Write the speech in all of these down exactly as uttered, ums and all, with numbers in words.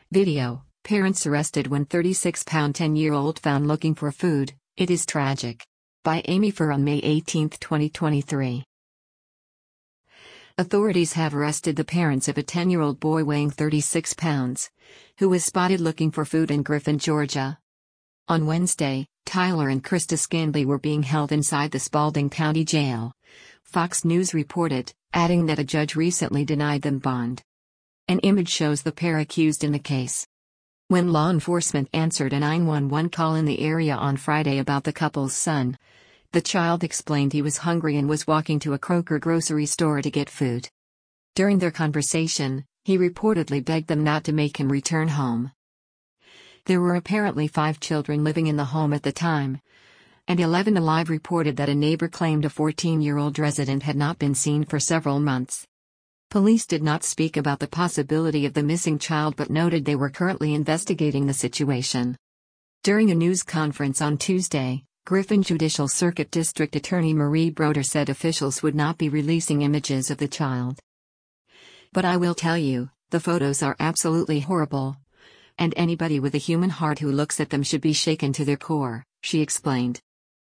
Video: Parents arrested when thirty-six pound ten-year-old found looking for food. It is tragic. By Amy Furr on May eighteenth, twenty twenty-three. Authorities have arrested the parents of a ten-year-old boy weighing thirty-six pounds, who was spotted looking for food in Griffin, Georgia. On Wednesday, Tyler and Krista Skinley were being held inside the Spalding County Jail, Fox News reported, adding that a judge recently denied them bond. An image shows the pair accused in the case. When law enforcement answered a nine one one call in the area on Friday about the couple's son, the child explained he was hungry and was walking to a Kroger grocery store to get food. During their conversation, he reportedly begged them not to make him return home. There were apparently five children living in the home at the time, and eleven Alive reported that a neighbor claimed a fourteen-year-old resident had not been seen for several months. Police did not speak about the possibility of the missing child but noted they were currently investigating the situation. During a news conference on Tuesday, Griffin Judicial Circuit District Attorney Marie Broder said officials would not be releasing images of the child. "But I will tell you, the photos are absolutely horrible. And anybody with a human heart who looks at them should be shaken to their core," she explained.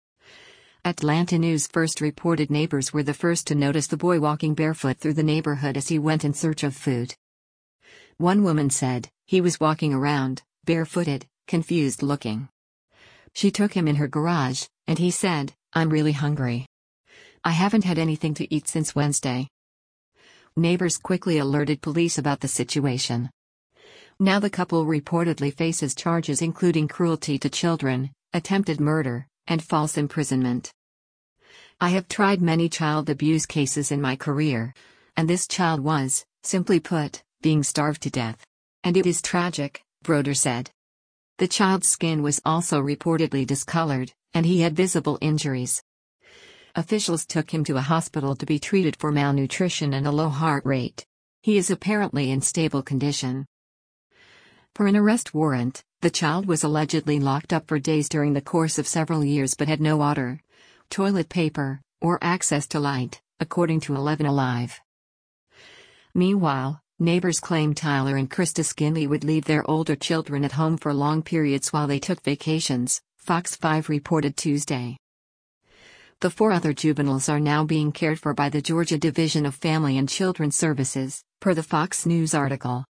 Atlanta News First reported neighbors were the first to notice the boy walking barefoot through the neighborhood as he went in search of food. One woman said, "He was walking around, barefooted, confused looking. She took him in her garage, and he said, 'I'm really hungry. I haven't had anything to eat since Wednesday.'" Neighbors quickly alerted police about the situation. Now the couple reportedly faces charges including cruelty to children, attempted murder, and false imprisonment. "I have tried many child abuse cases in my career, and this child was, simply put, being starved to death. And it is tragic," Broder said. The child's skin was also reportedly discolored, and he had visible injuries. Officials took him to a hospital to be treated for malnutrition and a low heart rate. He is apparently in stable condition. Per an arrest warrant, the child was allegedly locked up for days during the course of several years but had no water, toilet paper, or access to light, according to eleven Alive. Meanwhile, neighbors claim Tyler and Krista Skinley would leave their older children at home for long periods while they took vacations, Fox five reported Tuesday. The four other juveniles are now being cared for by the Georgia Division of Family and Children Services, per the Fox News article.